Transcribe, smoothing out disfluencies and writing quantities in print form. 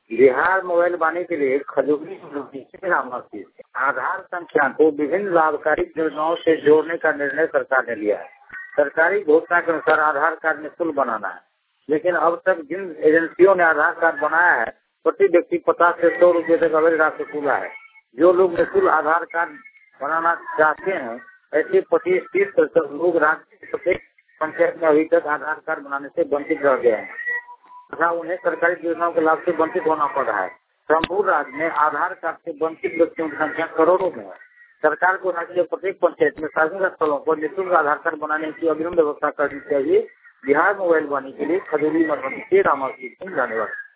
Bihar mobile वाणी के लिए खजूरी नामक आधार संख्या को विभिन्न लाभकारी योजनाओं से जोड़ने का निर्णय सरकार ने लिया है। सरकारी घोषणा के अनुसार आधार कार्ड निःशुल्क बनाना है, लेकिन अब तक जिन एजेंसियों ने आधार कार्ड बनाया है प्रति व्यक्ति 50 से 100 रुपए तक अवैध राशि वसूला है। जो लोग निःशुल्क आधार कार्ड बनाना चाहते हैं ऐसे 25-30% लोग राज्य के प्रत्येक पंचायत में अभी तक आधार कार्ड बनाने से वंचित रह गए हैं तथा उन्हें सरकारी योजनाओं के लाभ से वंचित होना पड़ रहा है। संपूर्ण राज्य में आधार कार्ड से वंचित व्यक्तियों की संख्या करोड़ों में है। सरकार को राज्य के प्रत्येक पंचायत में सार्वजनिक स्थलों पर निःशुल्क आधार कार्ड बनाने की अग्रिम व्यवस्था करनी चाहिए। बिहार मोबाइल वाणी के लिए खजूरी मधुबनी से रामाशीष सिंह धन्यवाद।